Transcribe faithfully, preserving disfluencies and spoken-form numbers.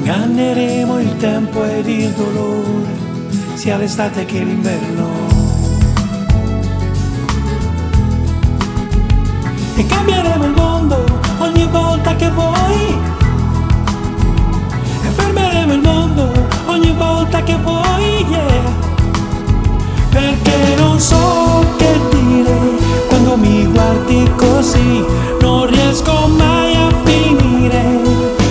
inganneremo il tempo ed il dolore, sia l'estate che l'inverno.